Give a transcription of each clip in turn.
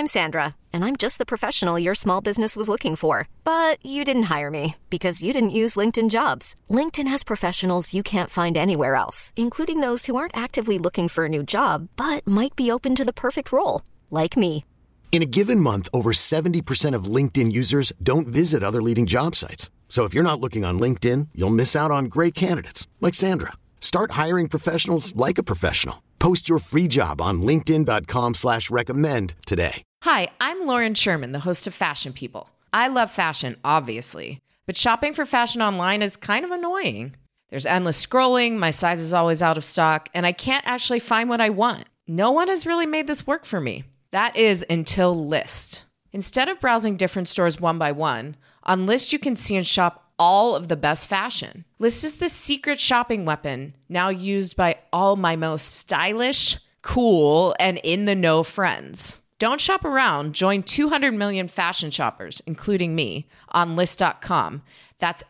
I'm Sandra, and I'm just the professional your small business was looking for. But you didn't hire me because you didn't use LinkedIn Jobs. LinkedIn has professionals you can't find anywhere else, including those who aren't actively looking for a new job, but might be open to the perfect role, like me. In a given month, over 70% of LinkedIn users don't visit other leading job sites. So if you're not looking on LinkedIn, you'll miss out on great candidates like Sandra. Start hiring professionals like a professional. Post your free job on linkedin.com/recommend today. Hi, I'm Lauren Sherman, the host of Fashion People. I love fashion, obviously, but shopping for fashion online is kind of annoying. There's endless scrolling, my size is always out of stock, and I can't actually find what I want. No one has really made this work for me. That is until Lyst. Instead of browsing different stores one by one, on Lyst you can see and shop all of the best fashion. Lyst is the secret shopping weapon now used by all my most stylish, cool, and in-the-know friends. Don't shop around. Join 200 million fashion shoppers, including me, on Lyst.com. That's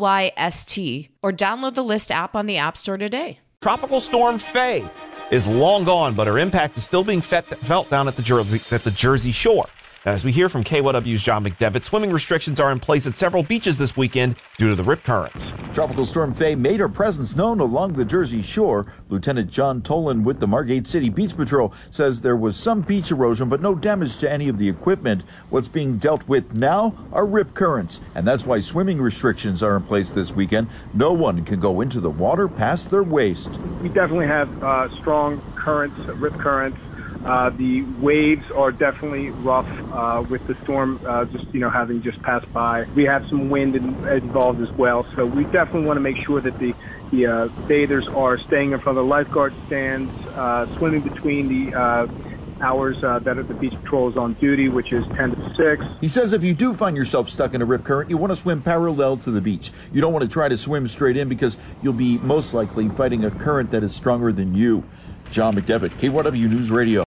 Lyst, or download the Lyst app on the App Store today. Tropical Storm Faye is long gone, but her impact is still being felt down at the Jersey Shore. As we hear from KYW's John McDevitt, swimming restrictions are in place at several beaches this weekend due to the rip currents. Tropical Storm Faye made her presence known along the Jersey Shore. Lieutenant John Tolan with the Margate City Beach Patrol says there was some beach erosion, but no damage to any of the equipment. What's being dealt with now are rip currents, and that's why swimming restrictions are in place this weekend. No one can go into the water past their waist. We definitely have strong currents, rip currents. The waves are definitely rough with the storm having just passed by. We have some wind involved as well, so we definitely want to make sure that the bathers are staying in front of the lifeguard stands, swimming between the hours that the beach patrol is on duty, which is 10 to 6. He says if you do find yourself stuck in a rip current, you want to swim parallel to the beach. You don't want to try to swim straight in because you'll be most likely fighting a current that is stronger than you. John McDevitt, KYW News Radio.